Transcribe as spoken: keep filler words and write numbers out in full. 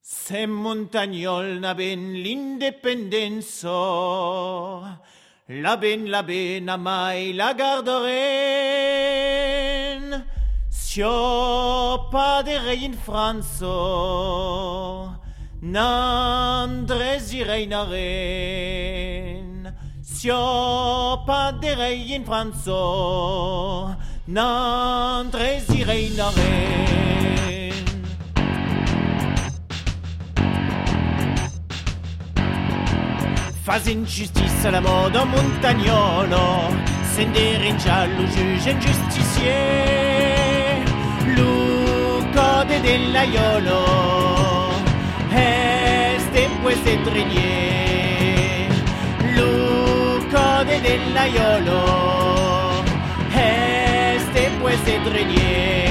Se montagnol na ben l'independenzo, la ben la ben a mai la garderen, sio padere in Franzo, n'andresi reinaren, sio padere in Franzo, n'andresi reinaren. Fas ingiustice alla moda montagnolo, sendere in giallo giuge in giustizier, Lucode dell'aiolo, este pues de trenier, Lucode dell'aiolo, este pues de trenier.